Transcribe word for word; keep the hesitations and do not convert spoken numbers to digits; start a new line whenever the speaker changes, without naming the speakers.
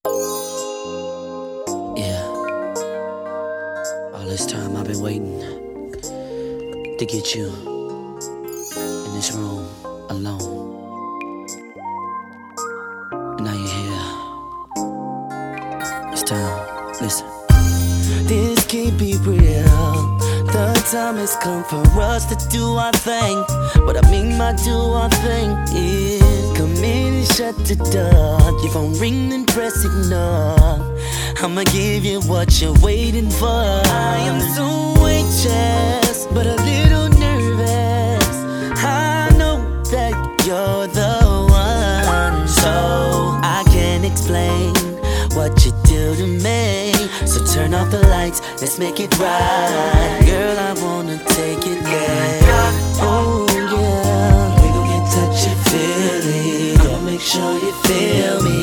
Yeah, all this time I've been waiting to get you in this room alone. And now you're here. It's time. Listen. This can't be real. The time has come for us to do our thing. What I mean by do our thing is come in and shut the door. Your phone ring and press ignore. I'ma give you what you're waiting for. I am so anxious, but a little nervous. I know that you're the one, so I can't explain what you do to me. So turn off the lights, let's make it right. Girl, I wanna take it there. Oh yeah, we gon' get touchy-feely. Gonna make sure you feel me.